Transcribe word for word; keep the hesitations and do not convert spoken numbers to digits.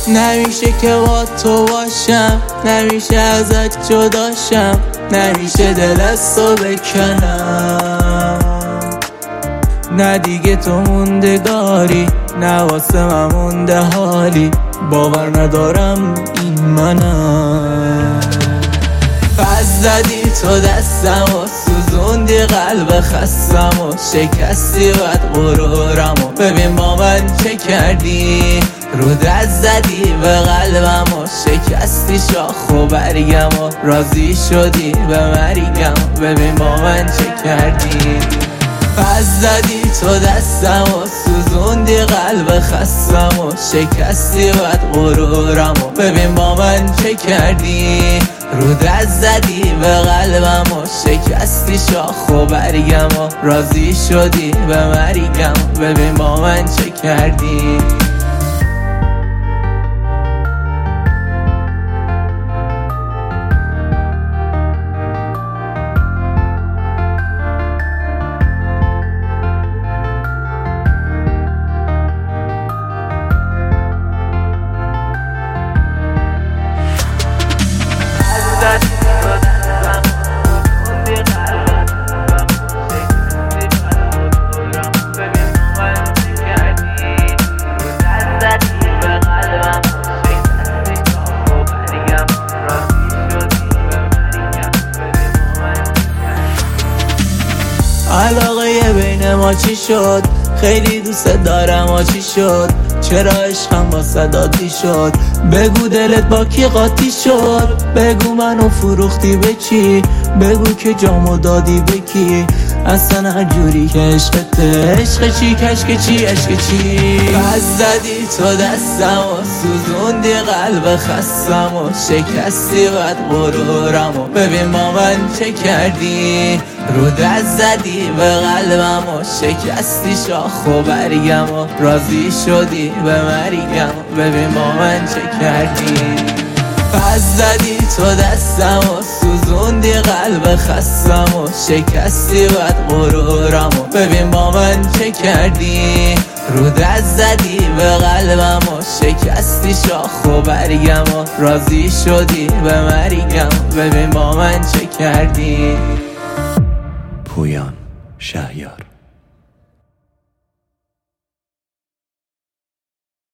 نمیشه که با تو باشم، نمیشه ازت جداشم، نمیشه دلستو بکنم. نه دیگه تو موندگاری، نه واسه من مونده حالی، باور ندارم این منم. پس زدی تو دستم و سوزوندی قلب خستم و شکستی بد غرورم و ببین با من چه کردی. رو دست زدی به قلبم و شکستی شاخ و برگم و راضی شدی به مرگم، ببین با من چه کردی. پس زدی تو دستم و سوزوندی قلب خستم و شکستی بد غرورم و ببین با من چه کردی. رو دست زدی به قلبم و شکستی شاخ و برگم و راضی شدی به مرگم، ببین با من چه کردی. علاقه بین ما چی شد؟ خیلی دوست دارم و چی شد؟ چرا عشقم با صداتی شد؟ بگو دلت با کی قاطی شد؟ بگو منو فروختی به کی؟ بگو که جامو دادی به کی؟ اصلا هر جوری که عشقته، عشق چی کشک چی عشق چی. پس زدی تو دستم و سوزوندی قلب خستم و شکستی بد غرورم و ببین با من چه کردی. رو دست زدی به قلبم و شکستی شاخ و برگم و راضی شدی به مرگم، ببین با من چه کردی. پس زدی تو دستم و سوزوندی قلب خستم و شکستی بد غرورم و ببین با من چه کردی. رو دست زدی به قلبم و شکستی شاخ و برگم و راضی شدی به مرگم، ببین با من چه کردی. پویان شهیار.